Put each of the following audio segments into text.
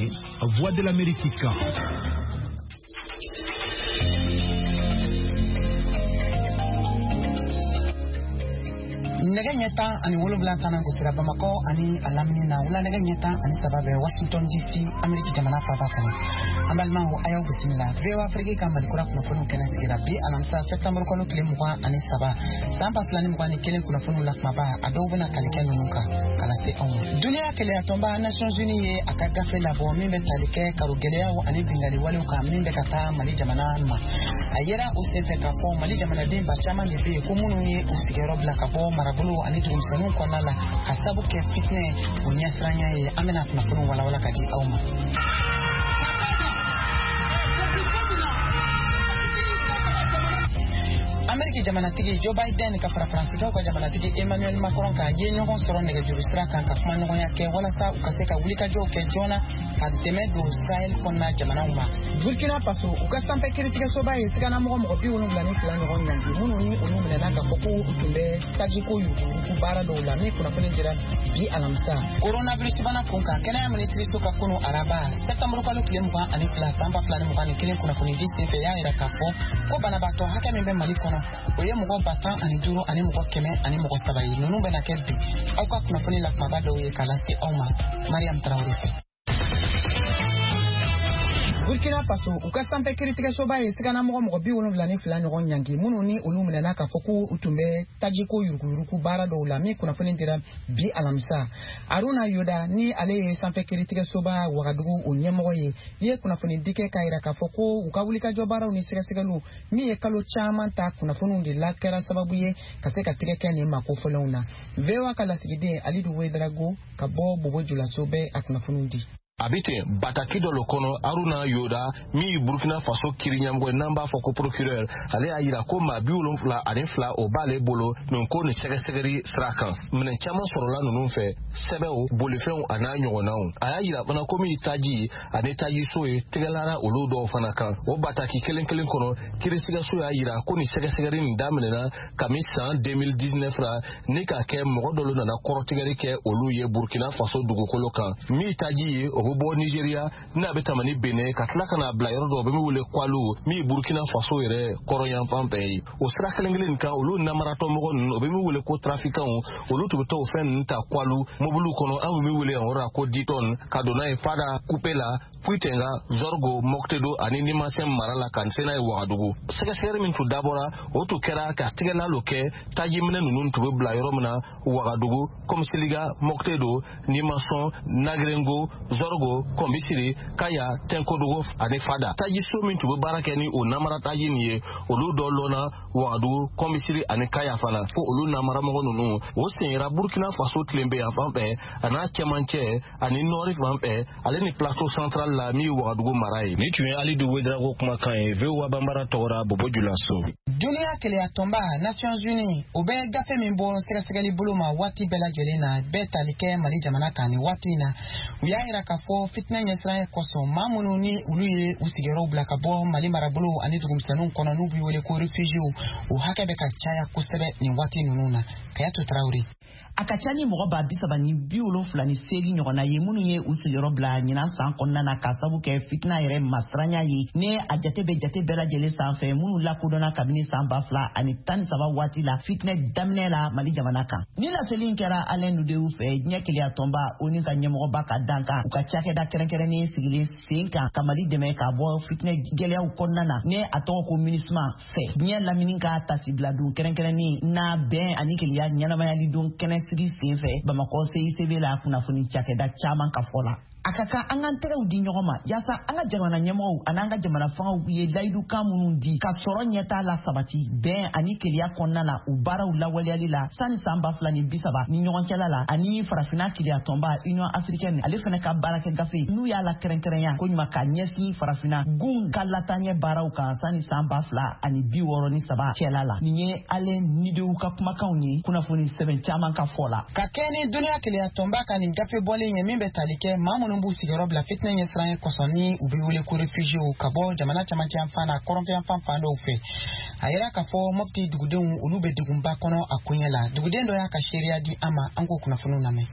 Mané, Voix de l'Amérique. Neganyeta ani wolobla kana gusira Bamako ani alamini na wala neganyeta ani sababe Washington DC Amerika jamana faba ko amalma ho ayo bismillah vewa Afrika kama likura kuna funu kana sigira bi alamsa September ko no klemu kwa ani saba samba fulani mko ani kelen kuna funu lakma ba adobo na kalikeno nunka kala se on dunia kele atomba Nations Unies akagafe labo mimbe talike karugelea ani bingali wale uka mimbe kata mali jamana ma ayera usefe ka fo mali jamana dimba chama ndibe kumunu ye usigero blaka bo marabulu ani tumsanu kwa nala kasabu ke fitne unyasranya ye amena tunafunu wala kadi auma Amerika jamanatigi Joe Biden ka fara Francisco kwa jamanatigi Emmanuel Macron ka je nyongo soro nega juristra kan ka kuma nyongo yake wala sa ukaseka wulika jo ke jona ka temedo Sahel konna jamana uma Burkina Faso ukasampe kritika soba yesika na mo bi wonu blani plan ro nyangi munu ni onu mena ka koko utumbe tajiko yu kubara do la mi kuna kwenye jira bi alamsa coronavirus bana kunka kana ya ministry soka kuno araba september ko lokile mba ani class amba plan mba ni kile kuna kwenye district ya ira kafo ko bana bato haka membe maliko oye mugo batan ani duro ani mugo keme ani mugo sabayi nunu bena kebbi au ka kuna funi lakma bado oye kalasi Oma Mariam Traoré Burkina Faso ukasampe kritika soba yesika na mo bi wonu blani fulani ro nyangi munu ni olumuna na ka foku utumbe tajiko yuruku bara do la mi kuna funi ndira bi alamsa Aruna Yoda ni ale sampe kritika soba wagadugu onyemo ye kuna funi dike kaira ka foku ukawulika jobara uni sika lu mi ye kalo chama ta kuna funi ndi lakera sababu ye kaseka tireke ni makofolona vewa kala sigide alidu wedrago ka bobo jula sobe akuna funi ndi Abite bataki do lokono Aruna Yoda mi Burkina Faso kirinyamgo namba foko procureur ale ayira ko ma biulum fla anifla obale bolo non ko ni segeri srakan menen chama sorola nunu fe sebeo bolefon ananyo nawo ayira bana ko mi taji anetaji soe tegalara olodo fanaka o bataki kelen kono kirisiga so ayira ko ni segeri ndamena kamisa 2019 ra nika ke mogodolo na korotigari ke oluye Burkina Faso dugo koloka mi taji Obo Nigeria na betamani Benin katlaka na blayoro do bemi wule kwalu mi Burkina Faso ere koroyan pampe o sra kelengelen ka olu na marato mo gon bemi wule ko trafikan olu to to fen ta kwalu mobulu kono amu mi wule ora ko diton kadona e fada kupela puitenga zorgo moktedo anini masem marala kan sena e wadugo sega sere min to dabora o to kera ka tigela loke taji mena nunun to blayoro mena wagadugo comme siliga moktedo ni mason nagrengo zorgo kombisiri kaya tenkodugo ane fada taji so min tubu barake ni o namara taji ni olu do lona wadu kombisiri ane kaya fana ko olu namara mo nunu o senira Burkina Faso tlembe afampe ana chemanche ani nori fampe ale ni plateau central la mi wadu marai ni tuye ali du wedrago kuma kan ve wa bambara tora bobo julaso dunia kele atomba Nations Unies obe gafe mimbo segasegeli buluma wati bela jelena betalike mali jamana kani wati na uyaira kafo fitna nyesra koso mamunu ni uluye usigero blaka bo mali marabulu ani dugumsanu kono nubi wele ko refugee o hakabe ka chaya kusebe ni wati nununa Kayatu Traoré akachani mo ba bisaba ni biulo fulani seli nyona ye munu ye usigero bla nyina san konna na kasabu ke fitna yere masranya yi ne ajate bela jele san fe munu la kudona kabini san bafla ani tan saba wati la fitna damne la mali jamanaka ni la seli nkera alen de u fe nyekeli atomba oni ka nyemo ba ka danka ukachake da kerenkere ni sigili sinka kamali de me ka bo fitna gele u konna na ne aton ko munisma fe nya la mininka tasibla du kerenkere ni na ben ani keli ya nyana mayali dun kene sigi sefe Bamako CICB la kunafuni chake da chaman kafola akaka angantere udi nyoma yasa anga jamana nyemo ananga jamana fanga uye laidu kamunun di ka soro nyeta la sabati ben ani kelia konna la ubara ula wali la sani samba flani bisaba ni nyonchela la ani farafina kilia tomba Union Africaine ale fene ka barake gafe nu ya la kerenkerenya ko nyuma ka nyesi farafina gun kalatanye barau ka sani samba fla ani biworo ni saba chela la ninye ale nidu ka kuma kauni kuna funi 7 chaman ka fola kakeni dunia kilia tomba ka ni gafe boli nyembe talike mamu minnu b'u sigiyɔrɔ bila fitinɛ ɲɛsiran ye kɔsɔn ni u bɛ wele ko réfugiés ka bɔ jamana camancɛ yan fan na kɔrɔnfɛ fan dɔw fɛ. A yira k'a fɔ Mopti dugudenw olu bɛ degunba kɔnɔ a koɲɛ la. Duguden dɔ y'a ka seereya di an ma, an k'o kunnafoniw lamɛn.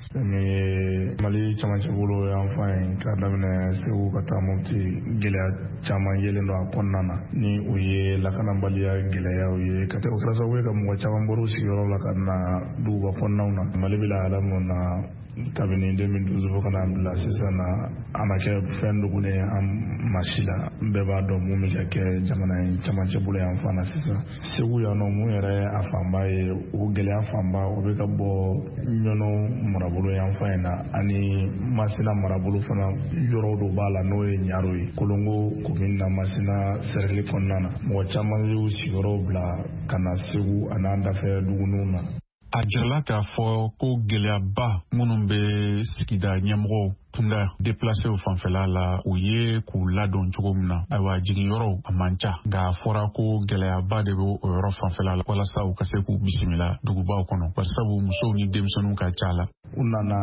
Mali camancɛ bolo yan fan ye k'a daminɛ Segu ka taa Mopti gɛlɛya caman yelen don a kɔnɔna na ni o ye lakanabaliya gɛlɛyaw ye ka tɛmɛ kɛra sababu ye ka mɔgɔ caman bɔra u sigiyɔrɔ la ka na duguba kɔnɔnaw na. Mali bɛ lahala mun na kabini 2012 fo ka na bila sisan na a ma kɛ fɛn dogolen an ma si la. Bɛɛ b'a dɔn mun bɛ ka kɛ jamana in camancɛ bolo yan fan na sisan. Segu yan nɔ mun yɛrɛ a fanba ye o gɛlɛya fanba o bɛ ka bɔ Ɲɔnɔ marabolo yan fan in na ani Masina marabolo fana yɔrɔ dɔ b'a la n'o ye Ɲaro ye. Kolongo commune na Masina cercle kɔnɔna na mɔgɔ caman y'u sigiyɔrɔ bila ka na Segu a n'an dafɛ duguninw na. A jirala k'a fɔ ko gɛlɛyaba minnu bɛ sigida ɲɛmɔgɔw kunda déplacés fanfɛla la u ye k'u ladon cogo min na. Ayiwa jiginyɔrɔw a man ca nka fɔra ko gɛlɛyaba de bɛ o yɔrɔ fanfɛla la walasa u ka se k'u bisimila dugubaw kɔnɔ barisabu musow ni denmisɛnninw ka ca la. U nana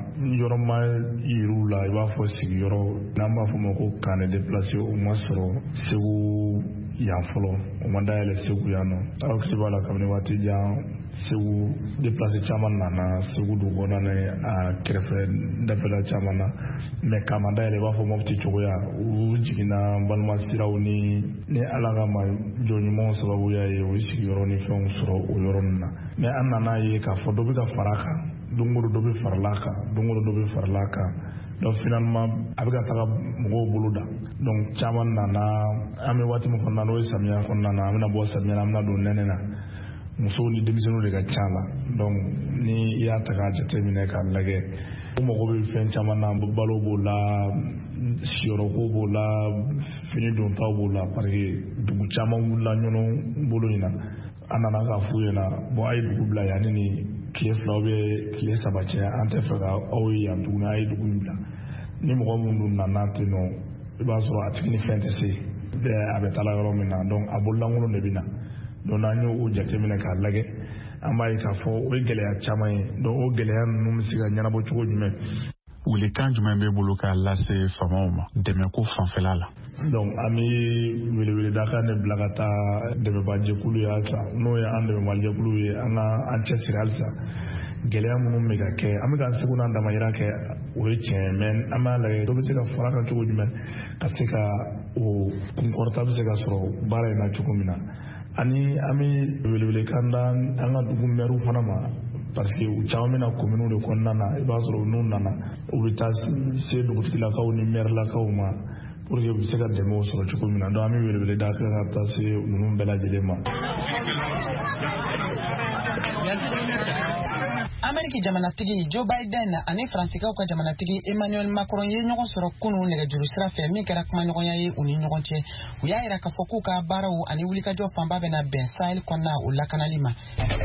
yɔrɔma yiriw la i b'a fɔ sigiyɔrɔ n'an b'a fɔ ma ko kan de déplacés o ma sɔrɔ Segu yan fɔlɔ o ma dayɛlɛ Segu yan nɔ. Aw tile b'a la kabini waati jan Segu déplacés caman nana Segu dugu kɔnɔna a kɛrɛfɛ dafɛla caman na mais k'a ma dayɛlɛ i b'a fɔ Mopti cogoya u jiginna balima siraw ni Ala ka ma jɔ ɲumanw sababuya ye o sigiyɔrɔ ni fɛnw sɔrɔ o yɔrɔ ninnu na mais an nana ye k'a fɔ dɔ bɛ ka fara a kan don o don dɔ bɛ farala a kan don o don dɔ bɛ farala a kan. Donc finalement a bɛ ka taga mɔgɔw bolo da donc caman nana an bɛ waati min kɔnɔna n'o ye samiya kɔnɔna na an bɛna bɔ samiya la an bɛna don nɛnɛ na musow ni denmisɛnninw de ka ca la donc ni i y'a ta k'a jateminɛ k'a lajɛ u mago bɛ fɛn caman na balo b'o la siyɔrɔko b'o la fini dontaw b'o la parce que dugu caman wulila ɲɔgɔn bolo in na an nana k'a f'u ɲɛna bon a ye dugu bila yan ni tile 2 ou bien tile 3 cɛ an tɛ fɛ ka aw ye yan tuguni a ye dugu in bila ni mɔgɔ minnu nana ten nɔ i b'a sɔrɔ a tigi ni fɛn tɛ se a bɛ taa yɔrɔ min na donc a bololankolon de bɛ na donc n'an y'o jateminɛ k'a lajɛ an b'a ye k'a fɔ o ye gɛlɛya caman ye donc o gɛlɛya ninnu bɛ se ka ɲɛnabɔ cogo jumɛn. Welekan jumɛn bɛ bolo k'a lase faamaw ma dɛmɛko fanfɛla la. Donc an bɛ weleweledakan de bila ka taa dɛmɛbajɛkulu ye halisa n'o ye an dɛmɛbajɛkulu ye an ka an cɛsiri halisa gɛlɛya minnu bɛ ka kɛ an bɛ ka segu n'an damayira kɛ o ye tiɲɛ mais an b'a lajɛ dɔ bɛ se ka fara kan cogo jumɛn ka se ka o kunkɔrɔta bɛ se ka sɔrɔ baara in na cogo min na ani an bɛ welewelekan da an ka dugu mɛriw fana ma parce que u caman bɛna communes de kɔnɔna na i b'a sɔrɔ n'u nana u bɛ taa se dugutigilakaw ni mɛrilakaw ma pour que u bɛ se ka dɛmɛw sɔrɔ cogo min na donc an bɛ weleweleda kɛ ka taa se ninnu bɛɛ lajɛlen ma. Ameriki jamanatigi Joe Biden ani Fransikaw ka jamanatigi Emmanuel Macron ye ɲɔgɔn sɔrɔ kunu nɛgɛjuru sira fɛ min kɛra kuma ɲɔgɔnya ye u ni ɲɔgɔn cɛ. U y'a yira k'a fɔ k'u ka baaraw ani wulikajɔ fanba bɛna bɛn Sahel kɔnɔna o lakanali ma.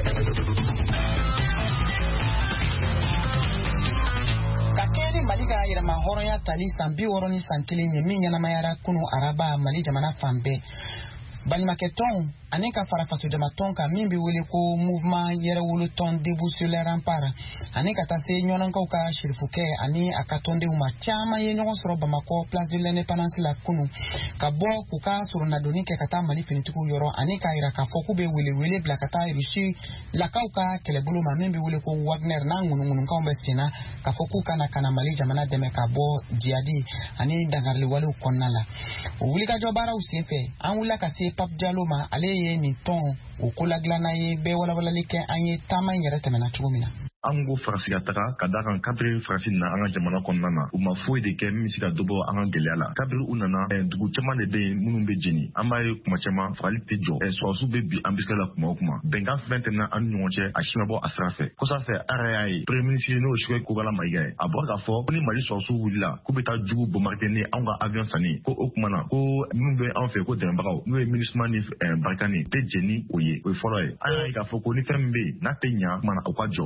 Ka kɛ ni Mali ka yɛrɛma hɔrɔnya tali san 60 ni san 1 ye min ɲɛnamayara kunu araba Mali jamana fan bɛɛ. Balimakɛ tɔnw ani ka fara fasojama tɔn kan min bɛ wele ko mouvement yɛrɛwolo tɔn debout sur les remparts ani ka taa se ɲɔnankaw ka sirifukɛ ani a ka tɔndenw ma caman ye ɲɔgɔn sɔrɔ Bamako place de l'indépendance la kunu ka bɔ k'u ka soronnadonni kɛ ka taa Mali finitigiw yɔrɔ ani k'a yira k'a fɔ k'u bɛ welewele bila ka taa Russie lakaw ka kɛlɛbolo ma min bɛ wele ko Wagner n'a ŋunuŋunukanw bɛ senna k'a fɔ k'u kana Mali jamana dɛmɛ ka bɔ jihadi ani dangariliwalew kɔnɔna la. O wulikajɔ baaraw senfɛ an wulila ka se Pape Diallo ma ale ye nin tɔn o ko ladilanna ye bɛɛ walawalali kɛ an ye taama in yɛrɛ tɛmɛna cogo min na. An ko Faransi ka taga ka da kan kadiri Faransi na an ka jamana kɔnɔna na u ma foyi de kɛ min bɛ se ka dɔ bɔ an ka gɛlɛya la kadiri u nana dugu caman de bɛ yen minnu bɛ jeni an b'a ye kuma caman fagali tɛ jɔ sɔrɔsiw bɛ bi an bisikila kuma o kuma bɛnkan fɛn tɛmɛna an ni ɲɔgɔn cɛ a si ma bɔ a sira fɛ kɔsa fɛ an yɛrɛ y'a ye premier ministre n'o ye Sukɛ Kokala Mayiga ye a bɔra k'a fɔ ko ni Mali sɔrɔsiw wulila k'u bɛ taa jugu bombarder ni anw ka avion sanni ko o kuma na ko minnu bɛ anw fɛ ko dɛmɛbagaw n'o ye MINUSMA ni Barkhane tɛ jeni o ye o ye fɔlɔ ye an y'a ye k'a fɔ ko ni fɛn min bɛ yen n'a tɛ ɲa kuma na o ka jɔ o de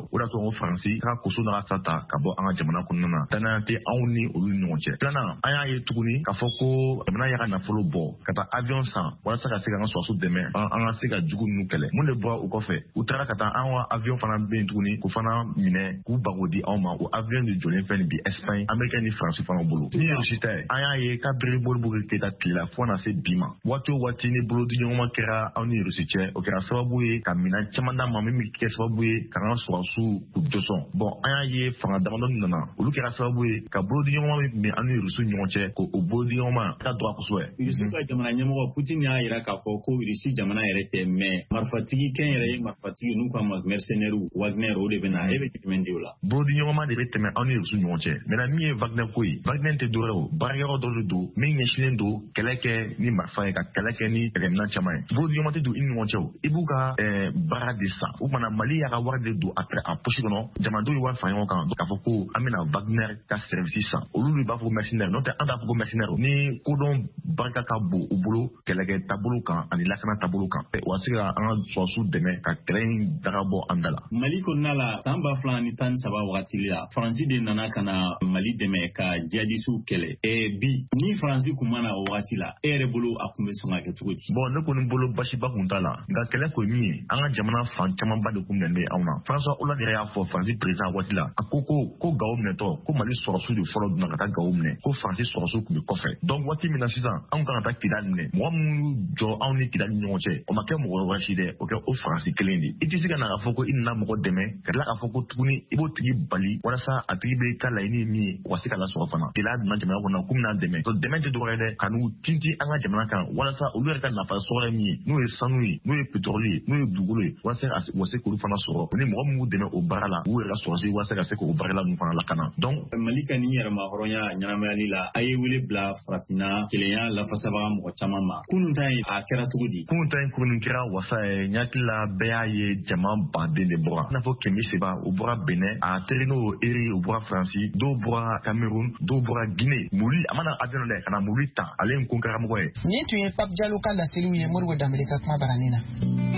o Faransi ka koso na sata ka bɔ an ka jamana kɔnɔna na danaya tɛ anw ni olu ni ɲɔgɔn cɛ. Filanan an y'a ye tuguni k'a fɔ ko jamana y'a ka nafolo bɔ ka taa avion san walasa ka se ka an ka sɔrɔsiw dɛmɛ an ka se ka jugu ninnu kɛlɛ. Mun de bɔra u kɔfɛ u taara ka taa an ka avion fana bɛ yen tuguni k'u fana minɛ k'u bago di anw ma. O avion de jɔlen fɛn nin bi Espagne, Amérique ni Faransi fana bolo. Ni Rusi ta ye an y'a ye k'a biri Boriboki Keyita tilela fo na se bi ma. Waati o waati ni bolodiɲɔgɔnma kɛra aw ni Rusi cɛ o kɛra sababu ye ka minɛn caman d'a ma min bɛ kɛ sababu ye ka an ka sɔrɔsiw k'u jɔsɔn. Bon an y'a ye fanga damadɔni nana olu kɛra sababu ye ka bolodiɲɔgɔnma min tun bɛ an ni Rusi ɲɔgɔn cɛ k'o bolodiɲɔgɔnma ka don a kosɛbɛ. Rusi ka jamana ɲɛmɔgɔ Putin y'a jira k'a fɔ ko Rusi jamana yɛrɛ tɛ mais marifatigi kɛn yɛrɛ ye marifatigi n'u ka mercenaires Wagner o de bɛ na e bɛ jumɛn di o la. Bolodiɲɔgɔnma de bɛ tɛmɛ aw ni Rusi ɲɔgɔn cɛ. Maintenant min ye Wagner ko ye Wagner tɛ dɔwɛrɛ o baarakɛyɔrɔ dɔ de don min ɲɛsinnen don kɛlɛ kɛ ni marifa ye ka kɛlɛ kɛ ni kɛlɛminɛn caman ye. Bolodiɲɔgɔnma tɛ don i ni ɲɔgɔn cɛ o i b'u ka baara de san o kumana Mali y'a ka wari de don a poche kɔnɔ jamanadenw ye wari fara ɲɔgɔn kan k'a fɔ ko an bɛna Wagner ka service san olu de b'a fɔ ko mercenaire n'o tɛ an t'a fɔ ko mercenaire ni kodɔn barika ka bon u bolo kɛlɛkɛ taabolo kan ani lakana taabolo kan wa se ka an ka sɔrɔsiw dɛmɛ ka kɛlɛ in daga bɔ an da la. Mali kɔnɔna la san 2013 wagati la Faransi de nana ka na Mali dɛmɛ ka jihadistes kɛlɛ. Bi ni Faransi kun mana o wagati la e yɛrɛ bolo a kun bɛ sɔn ka kɛ cogo di? Bon ne kɔni bolo basiba kun t'a la nka kɛlɛ ko min ye an ka jamana fan camanba de kun bɛnnen anw na. François Hollande yɛrɛ y'a fɔ Faransi président waati la a ko Gawo minɛtɔ ko Mali sɔrɔsiw de fɔlɔ donna ka taa Gawo minɛ ko Faransi sɔrɔsiw kun bɛ kɔfɛ. Donc waati min na sisan anw kan ka taa Kidali minɛ mɔgɔ minnu jɔ anw ni Kidali ni ɲɔgɔn cɛ o ma kɛ mɔgɔ wɛrɛ si dɛ o kɛ o Faransi kelen de. I tɛ se ka na k'a fɔ ko i nana mɔgɔ dɛmɛ ka tila k'a fɔ ko tuguni i b'o tigi bali walasa a tigi bɛ ka laɲini min ye o ka se ka lasɔrɔ fana. Gɛlɛya donna jamana kɔnɔ k'u bɛna dɛmɛ. Dɛmɛ tɛ dɔwɛrɛ dɛ ka n'u tintin an ka jamana kan walasa olu yɛrɛ ka nafa sɔrɔ ye min ye n'o ye sanu ye n'o ye pétrole ye n'o ye dugukolo ye walasa u ka se k'olu fana sɔrɔ ni mɔgɔ min b'u dɛmɛ o baara la u yɛrɛ ka sɔrɔsi walasa ka se k'o baarala ninnu fana lakana. Donc Mali ka ni yɛrɛma hɔrɔnya ɲɛnamayali la a ye wele bila farafinna kelenya lafasabaga mɔgɔ caman ma. Kunun ta in a kɛra cogo di? Kunun ta in kunun kɛra wasa ye ɲakili la bɛɛ y'a ye jama baden de bɔra. I n'a fɔ Kɛmɛ Seba u bɔra Benin a teri n'o eri u bɔra Faransi dɔw bɔra Cameroun dɔw bɔra Guinée. Muli a mana avion dɛ ka na Muli ta ale ye ko karamɔgɔ ye. Ni tun ye Pape Diallo ka laseliw ye Moribo Dambele ka kuma baranin na.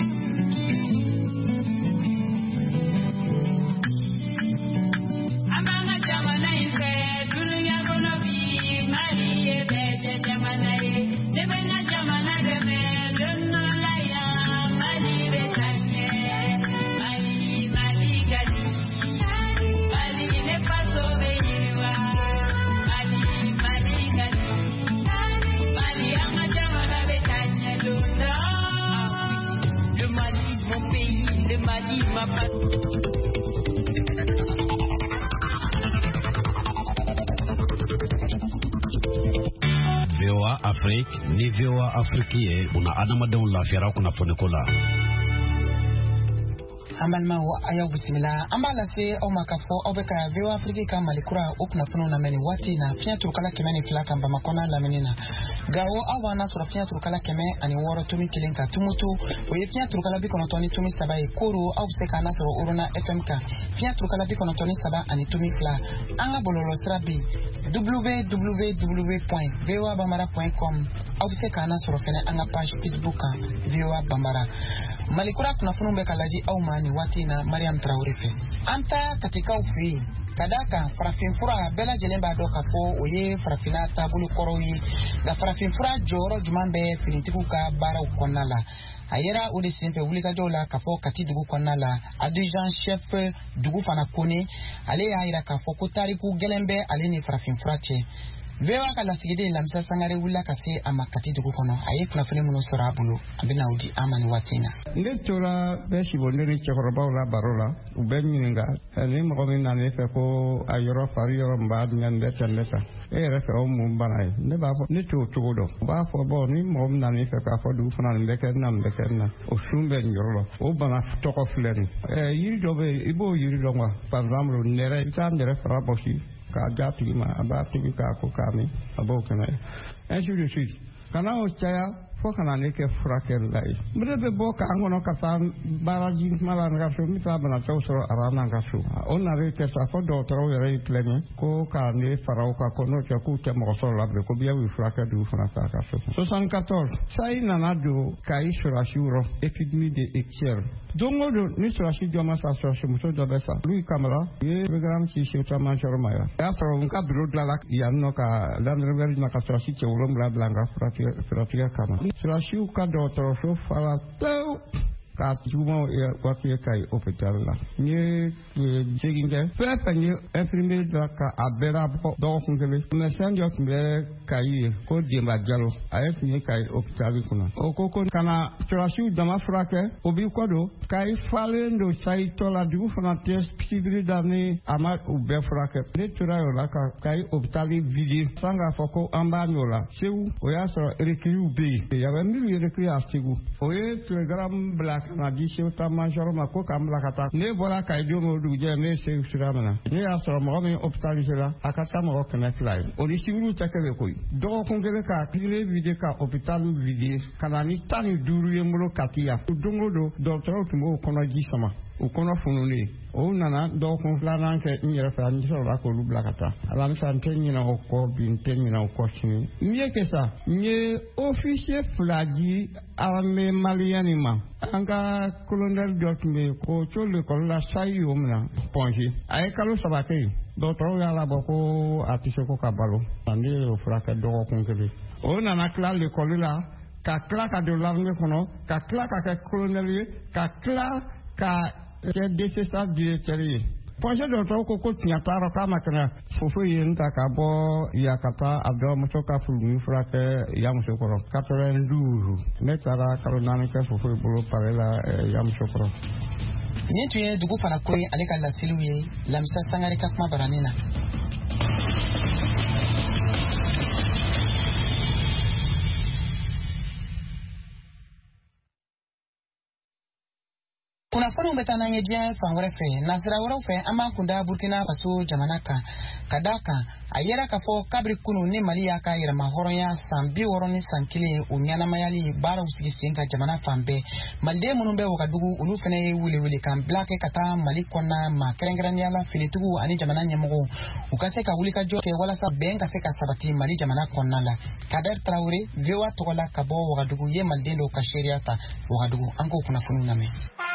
VOA Afrique ni VOA Afrique ye una adamadenw lafiyara kunnafoni ko la. Ambalma wa aya bisimila ambala se o makafo obeka VOA Afrique ka malikura okunafuno na meni wati na finya turukala kemeni flaka mbama kona la menina gawo awana sura finya turukala keme ani woro tumi kilinka tumutu o finya turukala bikono toni tumi saba e koro au seka na sura uruna FMK finya turukala bikono toni saba ani tumi fla anga bololo srabi www.voabambara.com au seka na sura fene anga page Facebook VOA Bambara malikura kunafuno mbeka laji au mani wati na Mariam Traoré fe anta katika ufi kadaka farafin fura bela jelemba doka fo oye farafina tabulu koroyi ga farafin fura joro jumambe finitiku ka bara ukonala ayera ode simpe wulika dola kafo kati dugu konala adjutant chef dugu fana kone ale ayira kafo ko tariku gelembe ale ni farafin fura che Vewa kala sigide lamsa sangare wula kase amakati dugu kono aye kunafuni muno sora bulu abina udi amani watina nde tora be shibonde ni chekoroba la barola ube mininga ni mo min na ne fe ko ayoro fari yoro mbad nyan de chandeta e re fe o mu banai ne ba fo ni to do ba fo bo ni mo na ne fe ka fo du fana mbeke na o shumbe njoro o bana to ko flen yiri do be ibo yiri do ma par exemple nere ta nere fra boshi ka jati ma abati ka ko kami abo kana ainsi de suite kana o chaya fo kana ne kɛ furakɛli la ye n bɛ bɔ k'an kɔnɔ ka taa baaraji kuma la n ka so n bɛ taa banatɔw sɔrɔ arana n ka so o nare kɛ sa fɔ dɔgɔtɔrɔw yɛrɛ y'i tilen ye ko ka ne fara u kan ko n'o tɛ k'u tɛ mɔgɔ sɔrɔ la bilen ko biya y'u furakɛ dugu fana ta ka so 74 sayi nana don kayi surasiw rɔ épidémie de Ixelles don o don ni surasi jɔ ma sa surasi muso dɔ bɛ sa Louis Camara u ye programme ci Seuta Major ma yan o y'a sɔrɔ n ka bureau dilanla yan nɔ ka landreveri na ka surasi cɛ 7 bila n ka furatigɛ kama surasiw ka dɔgɔtɔrɔso fara pewu ka jugumaw waati ka ye hôpital la n ye segin kɛ fɛn fɛn ye infirmier da ka a bɛɛ labɔ dɔgɔkun kelen médecin dɔ tun bɛ Kayi ye ko Demba Jalo a ye tun ye Kayi hôpital kɔnɔ o ko kana surasiw dama furakɛ o b'i kɔ don Kayi falen don sayitɔ la dugu fana tɛ sibiri da ni a ma u bɛɛ furakɛ ne tora o la ka Kayi hôpital vide san k'a fɔ ko an b'a ɲɔ la Segu o y'a sɔrɔ érecliw bɛ yen yaba minnu ye érecli a Segu o ye telegram bila kana di Seuta Major ma ko k'an bila ka taa ne bɔra Kayi don o dugujɛ ne Segu sira min na ne y'a sɔrɔ mɔgɔ min hôpitalisé la a ka taa mɔgɔ 100 ye o ni sibiriw tɛ kelen koyi dɔgɔkun kelen ka pile vide ka hôpital vide ka na ni 15 ye n bolo Kati yan don o don dɔgɔtɔrɔw tun b'o kɔnɔ ji sama u kɔnɔ fununen o nana dɔgɔkun filanan kɛ n yɛrɛ fɛ n sɔrɔla k'olu bila ka taa alamisa n tɛ ɲinɛ o kɔ bi n tɛ ɲinɛ o kɔ sini n ye kɛ sa n ye officier 2 di armée malienne ma an ka colonel dɔ tun bɛ yen k'o to l'école la sayi y'o minɛ Pɔnze a ye kalo 3 kɛ yen dɔgɔtɔrɔw y'a labɔ ko a tɛ se ko ka balo ne y'o furakɛ dɔgɔkun kelen o nana tila l'école la ka tila ka don l'armée kɔnɔ ka tila ka kɛ colonel ye ka tila ka kɛ DCSA directeur ye Pɔnze dɔgɔtɔrɔw ko tiɲɛ t'a rɔ k'a ma kɛnɛ fofoyi ye n ta ka bɔ yan ka taa a dɔ muso ka furudimi furakɛ Yamuso kɔrɔ 92 ne taara kalo 4 kɛ fofoyi bolo pare la Yamuso kɔrɔ. Nin tun ye dugu fana ko ye ale ka laseliw ye Lamisa Sangare ka kuma baranin na. Kunnafoniw bɛ taa n'an ye diɲɛ fan wɛrɛ fɛ nasira wɛrɛw fɛ an b'an kunda Burkina Faso jamana kan ka d'a kan a yera k'a fɔ kabiri kunu ni Mali y'a ka yɛrɛma hɔrɔnya san 60 ni san 1 o ɲɛnamayali baaraw sigi sen ka jamana fan bɛɛ maliden minnu bɛ Wagadugu olu fana ye wele kan bila kɛ ka taa Mali kɔnɔna ma kɛrɛnkɛrɛnnenya la finitigiw ani jamana ɲɛmɔgɔw u ka se ka wulikajɔ kɛ walasa bɛn ka se ka sabati Mali jamana kɔnɔna la Kader Traoré VOA tɔgɔ la ka bɔ Wagadugu ye maliden dɔw ka seereya ta Wagadugu an k'o kunnafoniw lamɛn.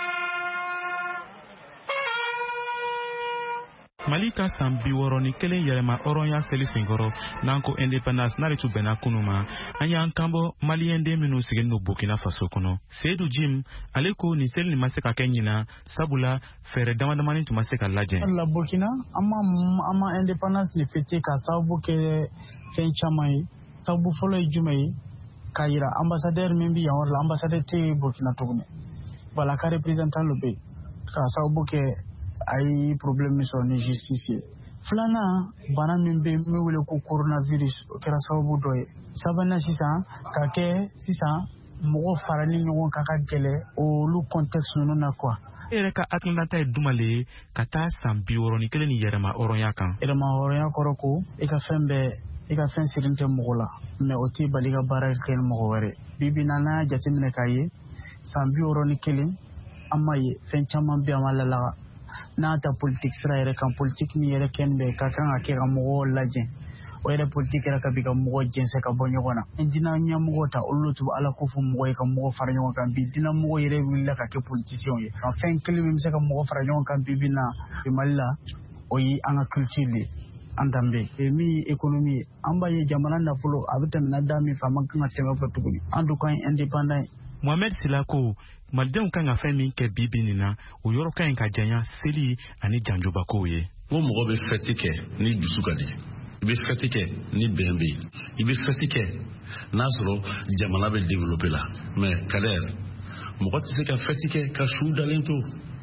Mali ka san 61 yɛlɛma hɔrɔnya seli senkɔrɔ n'an ko indépendance n'ale tun bɛnna kunun ma an y'an kanbɔ maliyɛnden minnu sigilen don Burkina Faso kɔnɔ Seydou Jim ale ko nin seli nin ma se ka kɛ ɲina sabula fɛɛrɛ damadamanin tun ma se ka lajɛ. La Burkina an ma indépendance ni fêter ka sababu kɛ fɛn caman ye sababu fɔlɔ ye jumɛn ye k'a yira ambassadeur min bɛ yan yɔrɔ la ambassadeur tɛ Burkina tuguni voilà ka représentant lo bɛ yen k'a sababu kɛ ay problème min sɔrɔ ni justice ye filanan bana min bɛ min wele ko coronavirus o kɛra sababu dɔ ye sabanan sisan ka kɛ sisan mɔgɔ fara ni ɲɔgɔn kan ka gɛlɛ olu contexte ninnu na quoi. E yɛrɛ ka hakilinata ye jumɛn le ye ka taa san 61 ni yɛrɛma hɔrɔnya kan. Yɛrɛma hɔrɔnya kɔrɔ ko i ka fɛn sirilen tɛ mɔgɔ la mais o t'i bali ka baara kɛ ni mɔgɔ wɛrɛ bibi na n'a jateminɛ k'a ye san 61 an ma ye fɛn caman bɛ an ma lalaga n'a ta politique sira yɛrɛ kan politique min yɛrɛ kɛn bɛ ka kan ka kɛ ka mɔgɔw lajɛ o yɛrɛ politique yɛrɛ ka bi ka mɔgɔ jɛnsɛ ka bɔ ɲɔgɔn na dina ɲɛmɔgɔ ta olu tun ala ko fɔ mɔgɔ ye ka mɔgɔ fara ɲɔgɔn kan bi dina mɔgɔ yɛrɛ wulila ka kɛ politiciens ye fɛn kelen min bɛ se ka mɔgɔ fara ɲɔgɔn kan bi na Mali la o ye an ka culture de an danbe min ye économie ye an b'a ye jamana nafolo a bɛ tɛmɛna da min fɛ a man kan ka tɛmɛ fɛ tuguni an dun kan indépendant. Mohamed Silako malidenw kan ka fɛn min kɛ bibi nin na o yɔrɔ ka ɲi ka janya seli ani janjobakow ye. Ko mɔgɔ bɛ fɛti kɛ ni dusu ka di i bɛ fɛti kɛ ni bɛn bɛ yen i bɛ fɛti kɛ n'a sɔrɔ jamana bɛ développer la mais Kader mɔgɔ tɛ se ka fɛti kɛ ka su dalen to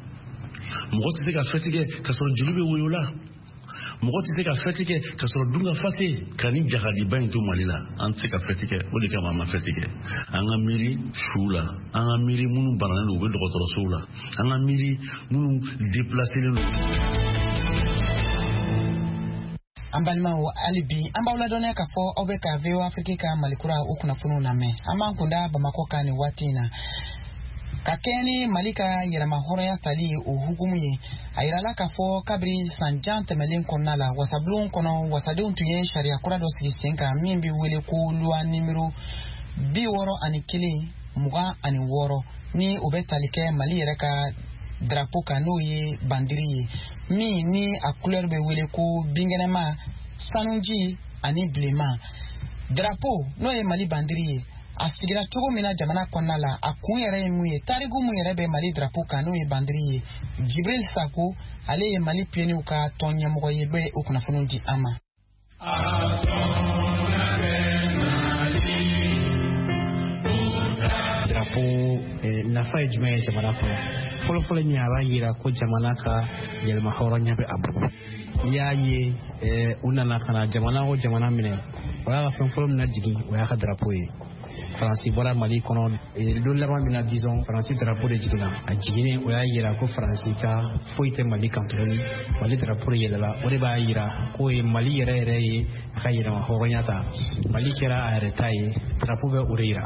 mɔgɔ tɛ se ka fɛti kɛ ka sɔrɔ joli bɛ woyo la mɔgɔ tɛ se ka fɛti kɛ ka sɔrɔ dunga fa tɛ ka ni jahadiba in to Mali la an tɛ se ka fɛti kɛ o de kama an ma fɛti kɛ an ka miiri su la an ka miiri minnu bananen don u bɛ dɔgɔtɔrɔsow la an ka miiri minnu déplacelen don. an balimaw hali bi an b'aw ladɔnniya k'a fɔ aw bɛ ka VOA Afrique ka malikura o kunnafoniw lamɛn an b'an kunda Bamako kan nin waati in na ka kɛɲɛ ni Mali ka yɛrɛma hɔrɔnya tali o hukumu ye a yirala k'a fɔ kabiri san jan tɛmɛlen kɔnɔna la wasabulon kɔnɔ wasadenw tun ye sariya kura dɔ sigi sen kan min bɛ wele ko loi numéro 61-26 ni o bɛ tali kɛ Mali yɛrɛ ka drapeau kan n'o ye bandiri ye min ni a couleur bɛ wele ko binkɛnɛma sanuji ani bilenman drapeau n'o ye Mali bandiri ye a sigira cogo min na jamana kɔnɔna la a kun yɛrɛ ye mun ye tariku mun yɛrɛ bɛ Mali drapeau kan n'o ye bandiri ye Jibril Sako ale ye Mali pionniers ka tɔn ɲɛmɔgɔ ye bɛ o kunnafoni di an ma. Drapeau nafa ye jumɛn ye jamana kɔnɔ fɔlɔfɔlɔ min a b'a yira ko jamana ka yɛlɛma hɔrɔnya bɛ a bolo n'i y'a ye u nana ka na jamana o jamana minɛ o y'a ka fɛn fɔlɔ min na jigin o y'a ka drapeau ye Faransi bɔra Mali kɔnɔ don laban min na disons Faransi drapeau de jiginna a jiginnen o y'a yira ko Faransi ka foyi tɛ Mali kan tuguni Mali drapeau de yɛlɛla o de b'a yira ko ye Mali yɛrɛ ye a ka yɛlɛma hɔrɔnya ta Mali kɛra a yɛrɛ ta ye drapeau bɛ o de yira.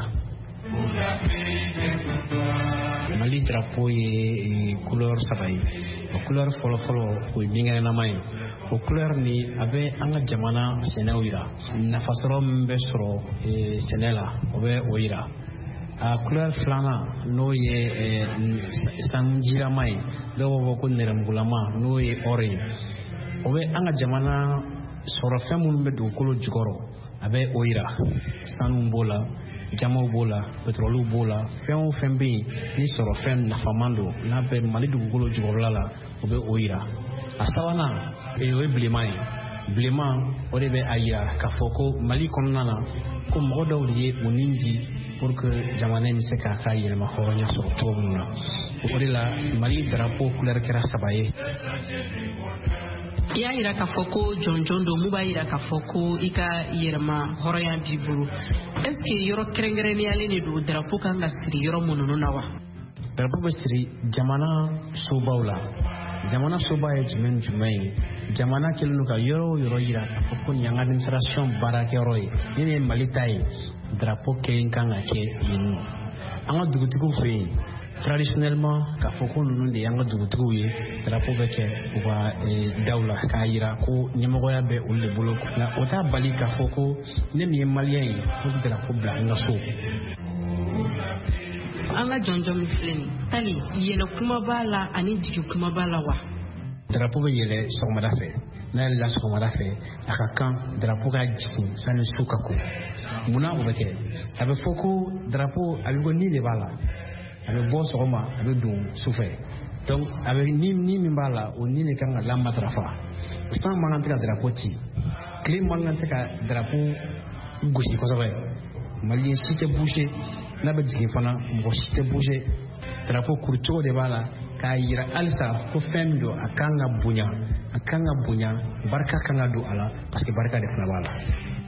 Mali drapeau ye couleur saba ye o couleur fɔlɔ-fɔlɔ o ye binkɛnɛnama ye o couleur ni a bɛ an ka jamana sɛnɛw yira nafasɔrɔ min bɛ sɔrɔ sɛnɛ la o bɛ o yira a couleur filanan n'o ye sanjilama ye dɔw b'a fɔ ko nɛrɛmugulama n'o ye or ye o bɛ an ka jamana sɔrɔ fɛn minnu bɛ dugukolo jukɔrɔ a bɛ o yira sanu b'o la jamaw b'o la pétrole b'o la fɛn o fɛn bɛ yen ni sɔrɔ fɛn nafaman don n'a bɛ Mali dugukolo jukɔrɔla la o bɛ o yira a sabanan o ye bilenman ye bilenman o de bɛ a yira k'a fɔ ko Mali kɔnɔna na ko mɔgɔ dɔw de ye o nin di pour que jamana in bɛ se k'a ka yɛlɛma hɔrɔnya sɔrɔ cogo min na o de la Mali drapeau couleur kɛra saba ye. I y'a yira k'a fɔ ko jɔnjɔn don mun b'a yira k'a fɔ ko i ka yɛrɛma hɔrɔnya b'i bolo est ce que yɔrɔ kɛrɛnkɛrɛnniyalen de don drapeau kan ka siri yɔrɔ minnu na wa. Drapeau bɛ siri jamana sobaw la jamana soba ye jumɛn ye jamana kɛlen don ka yɔrɔ o yɔrɔ yira k'a fɔ ko nin y'an ka administration baarakɛyɔrɔ ye ni nin ye Mali ta ye drapeau kelen kan ka kɛ yen nɔ an ka dugutigiw fɛ yen traditionnellement k'a fɔ ko ninnu de y'an ka dugutigiw ye drapeau bɛ kɛ u ka daw la k'a yira ko ɲɛmɔgɔya bɛ olu de bolo nka o t'a bali k'a fɔ ko ne min ye maliyɛn ye ko drapeau bila an ka so. An ka jɔnjɔn min filɛ nin tali yɛlɛ kuma b'a la ani jigin kuma b'a la wa. Drapeau bɛ yɛlɛ sɔgɔmada fɛ n'a yɛlɛla sɔgɔmada fɛ a ka kan drapeau ka jigin sani su ka ko munna o bɛ kɛ a bɛ fɔ ko drapeau a bɛ bɔ ni de b'a la a bɛ bɔ sɔgɔma a bɛ don sufɛ donc a bɛ ni min b'a la o ni de kan ka lamatarafa san man kan tɛ ka drapeau ci tile man kan tɛ ka drapeau gosi kosɛbɛ maliyɛn si tɛ bouger n'a bɛ jigin fana mɔgɔ si tɛ bouger drapeau kuru cogo de b'a la k'a yira halisa ko fɛn min don a kan ka bonya barika kan ka don a la parce que barika de fana b'a la.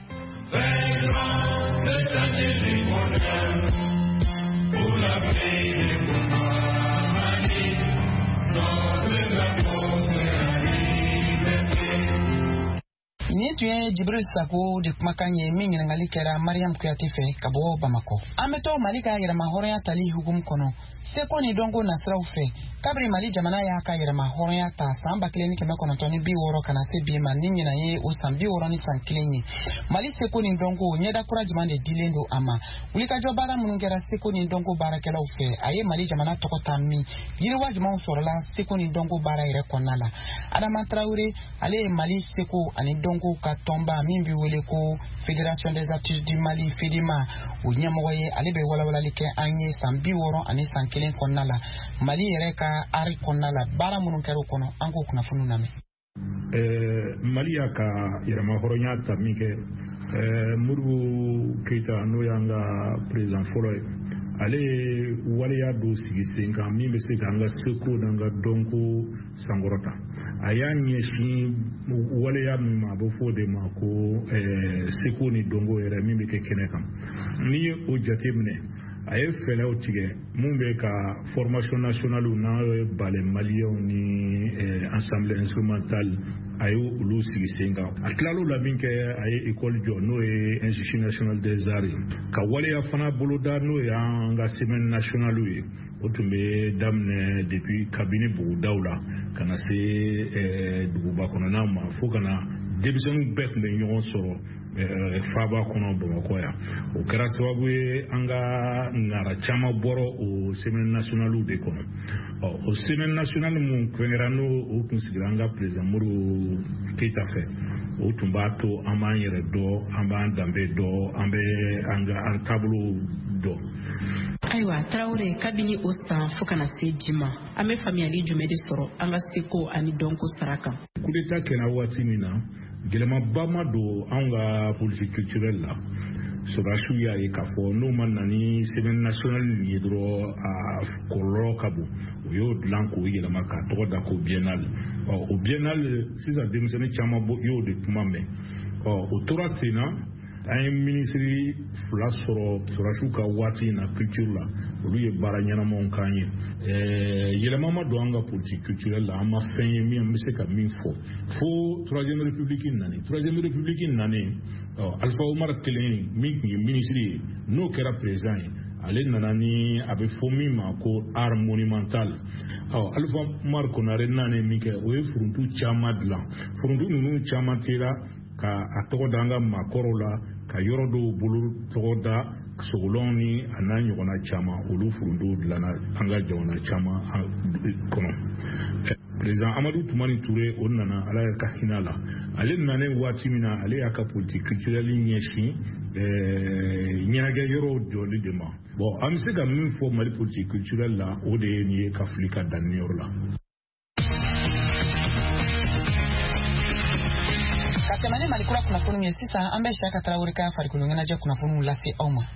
Nin tun ye Jibril Sako de kumakan ye min ɲininkali kɛra Mariam Kuyate fɛ ka bɔ Bamako. An bɛ to Mali ka yɛrɛma hɔrɔnya tali hukumu kɔnɔ seko ni dɔnko nasiraw fɛ kabiri Mali jamana y'a ka yɛrɛma hɔrɔnya ta san 1960 kana se bi ma ni ɲinan ye o san 61 ye. Mali seko ni dɔnko ɲɛda kura jumɛn de dilen don a ma wulikajɔ baara minnu kɛra seko ni dɔnko baarakɛlaw fɛ a ye Mali jamana tɔgɔ ta min yiriwa jumɛnw sɔrɔla seko ni dɔnko baara yɛrɛ kɔnɔna la. Adama Traoré ale ye Mali seko ani dɔnko ka tɔnba min bɛ wele ko Fédération des artistes du Mali FEDIMA o ɲɛmɔgɔ ye ale bɛ walawalali kɛ an ye san 61 kɔnɔna la Mali yɛrɛ ka ari kɔnɔna la baara minnu kɛra o kɔnɔ an k'o kunnafoniw lamɛn. Mali y'a ka yɛrɛma hɔrɔnya ta min kɛ Modibo Keita n'o y'an ka président fɔlɔ ye ale ye waleya dɔ sigi sen kan min bɛ se k'an ka seko n'an ka dɔnko sankɔrɔta a y'a ɲɛsin waleya min ma a bɛ fɔ o de ma ko seko ni dɔnko yɛrɛ min bɛ kɛ kɛnɛ kan n'i ye o jate minɛ a ye fɛlɛw tigɛ mun bɛ ka formation nationale n'a ye bale maliyɛnw ni ensemble instrumental a ye olu sigi sen kan a tilal'o la min kɛ a ye école jɔ n'o ye institut national des arts ka waleya fana boloda n'o ye an ka semaine nationale ye o tun bɛ daminɛ depuis kabini bugudaw la ka na se duguba kɔnɔna ma fo ka na denmisɛnninw bɛɛ tun bɛ ɲɔgɔn sɔrɔ faaba kɔnɔ Bamakɔ yan o kɛra sababu ye an ka ŋara caman bɔra o semaine nationale de kɔnɔ o semaine nationale mun kɛra n'o tun sigira an ka président Modibo Keyita fɛ o tun b'a to an b'an yɛrɛ dɔn an b'an danbe dɔn an bɛ an taabolo dɔn. Ayiwa Tarawele kabini o san fo kana se jima an bɛ faamuyali jumɛn de sɔrɔ an ka seko ani dɔnko sara kan. Coup d'état kɛra waati min na gɛlɛmaba ma don anw ka politique culturelle la sɔrɔdasiw y'a ye k'a fɔ n'o ma na ni semaine nationale nin ye dɔrɔn a kɔlɔlɔ ka bon o y'o dilan k'o yɛlɛma k'a tɔgɔ da ko biennale o biennale sisan denmisɛnnin caman y'o de kuma mɛn o tora sen na an ye ministre fila sɔrɔ sɔrɔdasiw ka waati in na culture la olu ye baara ɲɛnamaw k'an ye yɛlɛma ma don an ka politique culturelle la an ma fɛn ye min an bɛ se ka min fɔ fo troisième république nani Alpha Omar kelen min tun ye ministre ye n'o kɛra président ye ale nana ni a bɛ fɔ min ma ko art monumental Alpha Omar Konare nane min kɛ o ye furuntu caman dilan furuntu ninnu caman tera ka a tɔgɔ da an ka maakɔrɔw la ka yɔrɔ dɔw bolo tɔgɔ da sogolɔn ni a n'a ɲɔgɔnna caman olu furuntuw dilanna an ka jamana caman kɔnɔ président Amadou Toumani Touré o nana ala yɛrɛ ka hinɛ la ale nana waati min na ale y'a ka politique culturelle ɲɛsin ɲɛnajɛ yɔrɔw jɔli de ma bon an bɛ se ka min fɔ Mali politique culturelle la o de ye nin ye ka fili ka dan nin yɔrɔ la. Ka tɛmɛ ni Mali kura kunnafoniw ye sisan an bɛ Siyaka Tarawele ka farikolo ɲɛnajɛ kunnafoniw lase aw ma.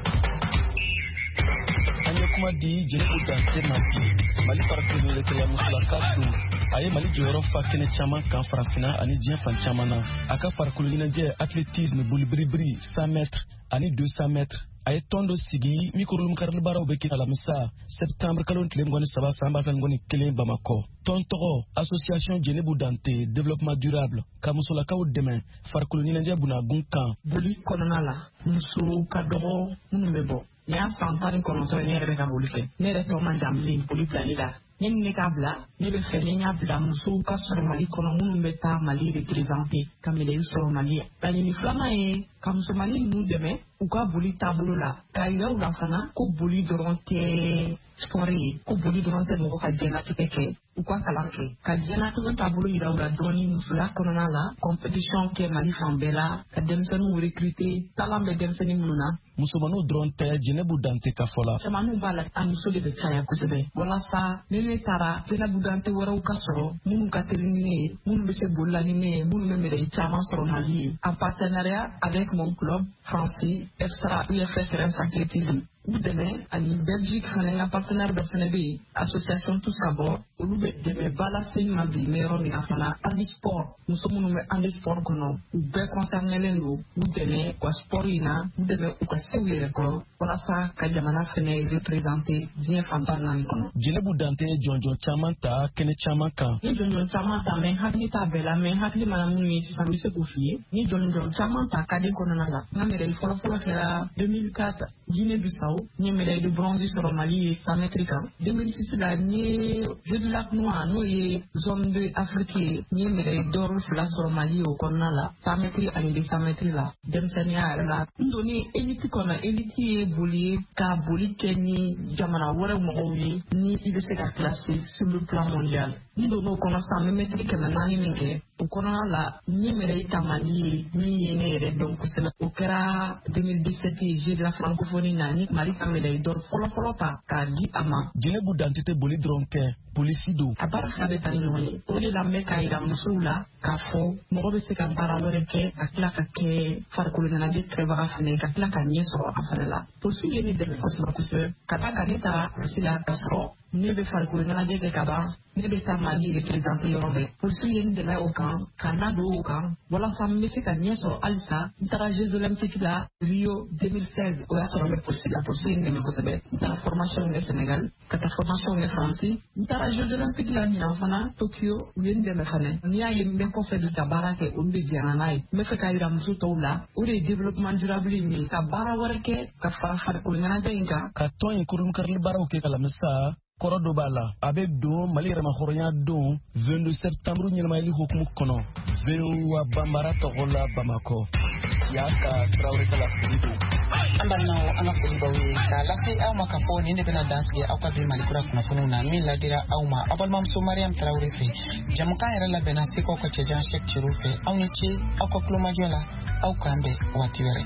An ye kuma di Jɛnɛbu Dante ma bi Mali farikolo ɲɛnajɛ musolaka don a ye Mali jɔyɔrɔ fa kɛnɛ caman kan farafinna ani diɲɛ fan caman na a ka farikolo ɲɛnajɛ athlétisme bolibiribiri 100 mètres ani 200 mètres a ye tɔn dɔ sigi mikorolum karilibaaraw bɛ kɛ alamisa septembre kalo tile 23 san 2021 Bamakɔ tɔn tɔgɔ association Jɛnɛbu Dante développement durable ka musolakaw dɛmɛ farikolo ɲɛnajɛ bunabun kan boli kɔnɔna la muso ka dɔgɔ minnu bɛ bɔ ne y'a san 19 ne yɛrɛ bɛ ka boli kɛ ne yɛrɛ tɔgɔ man jan bilen boli bilali la ne ni ne k'a bila ne bɛ fɛ ne y'a bila musow ka sɔrɔ Mali kɔnɔ minnu bɛ taa Mali représenter ka médaille sɔrɔ Mali ye laɲini filanan ye ka muso Mali ninnu dɛmɛ u ka boli taabolo la k'a yira u la fana ko boli dɔrɔn tɛ sport ye ko boli dɔrɔn tɛ mɔgɔ ka diɲɛlatigɛ kɛ u ka kalan kɛ ka diɲɛlatigɛ taabolo yira u la dɔɔni musoya kɔnɔna la compétition kɛ Mali fan bɛɛ la ka denmisɛnninw recruter talent bɛ denmisɛnnin minnu na musomaninw dɔrɔn tɛ Jɛnɛbu Dante ka fɔ la cɛmaninw b'a la a muso de bɛ caya kosɛbɛ walasa ni ne taara Jɛnɛbu Dante wɛrɛw ka sɔrɔ minnu ka teli ni ne ye minnu bɛ se boli la ni ne ye minnu bɛ médaille caman sɔrɔ Mali ye en partenariat avec mon club français FSRA UFS Reims Athlétisme u dɛmɛ ani Belgique fana ka partenaire dɔ fana bɛ yen association tous d'abord olu bɛ dɛmɛ ba lase ma bi ne yɔrɔ min na fana handisport muso minnu bɛ handisport kɔnɔ u bɛɛ concernelen don u dɛmɛ u ka sport in na u dɛmɛ u ka se u yɛrɛ kɔrɔ walasa ka jamana fana représenter diɲɛ fanba naani kɔnɔ. Jɛnɛbu Dante ye jɔnjɔn caman ta kɛnɛ caman kan. Ni jɔnjɔn caman ta mɛ hakili t'a bɛɛ la mɛ hakili mana minnu ye sisan n bɛ se k'o f'i ye ni jɔnjɔn caman ta cadet kɔnɔna la n ka médaille fɔlɔfɔlɔ kɛra 2004 Guinée Bissau n ye médaille de bronze sɔrɔ Mali ye 100 mètres kan 2006 la n ye Jeux du Lac Noir n'o ye zone de Afrique ye n ye médaille d'or 2 sɔrɔ Mali ye o kɔnɔna la 100 mètres ani 200 mètres la denmisɛnninya yɛrɛ la n donni élite kɔnɔ élite ye boli ye ka boli kɛ ni jamana wɛrɛ mɔgɔw ye ni i bɛ se ka classer sur le plan mondial n donn'o kɔnɔ sisan n bɛ mètre 400 min kɛ o kɔnɔna la n ye médaille ta Mali ye min ye ne yɛrɛ dɔn kosɛbɛ o kɛra 2017 ye Jeux de la francophonie na ni Mali ka médaille d'or fɔlɔfɔlɔ ta k'a di a ma. Jɛnɛbu Dante tɛ boli dɔrɔn kɛ polisi don. A baara fila bɛ taa ni ɲɔgɔn ye o de la n bɛ k'a yira musow la k'a fɔ mɔgɔ bɛ se ka baara wɛrɛ kɛ ka tila ka kɛ farikolo ɲɛnajɛ kɛbaga fana ye ka tila ka ɲɛ sɔrɔ a fana la polisi ye ne dɛmɛ kosɛbɛ kosɛbɛ ka d'a kan ne taara polisi la ka sɔrɔ ne bɛ farikolo ɲɛnajɛ kɛ ka ban ne bɛ taa Mali représenter yɔrɔ bɛɛ polisiw ye n dɛmɛ o kan ka n nadon o kan walasa n bɛ se ka ɲɛ sɔrɔ halisa n taara Jeux olympiques la Rio 2016 o y'a sɔrɔ n bɛ polisi la polisi ye n dɛmɛ kosɛbɛ n taara formation kɛ Sénégal ka taa formation kɛ Faransi n taara Jeux olympiques la ɲinan fana Tokyo u ye n dɛmɛ fana n'i y'a ye n bɛ kɔfɛ bi ka baara kɛ olu de jɛra n'a ye n bɛ fɛ k'a jira muso tɔw la o de ye développement durable ye ka baara wɛrɛ kɛ ka fara farikolo ɲɛnajɛ in kan ka tɔn in kurunkarili baaraw kɛ ka lamisa kɔrɔ dɔ b'a la a bɛ don Mali yɛrɛmahɔrɔnya don 22 septembre ɲɛnamayɛli hukumu kɔnɔ VOA Bambara tɔgɔ la Bamakɔ Siyaka Traoré ka laseli don an balimaw an ka foli b'aw ye k'a lase aw ma k'a fɔ nin de bɛna dansigi aw ka bi Malikura kunnafoniw na min ladira aw ma aw balimamuso Mariam Traoré fɛ jamukan yɛrɛ labɛnna Seko ka cɛjan Cheikh Thierno fɛ aw ni ce aw ka kulomajɔ la aw k'an bɛn waati wɛrɛ.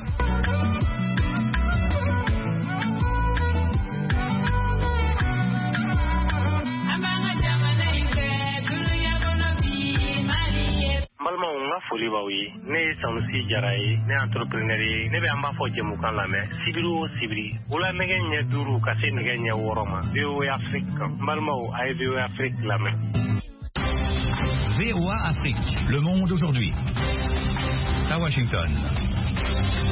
balimaw n ka foli b'aw ye ne ye Sanusi Jara ye ne entrepreneur ye ne bɛ an b'a fɔ jɛmukan lamɛn sibiri o sibiri wula nɛgɛ ɲɛ 5 ka se nɛgɛ ɲɛ 6 ma VOA Afrique kan balimaw a ye VOA Afrique lamɛn. VOA Afrique, le monde aujourd'hui à Washington.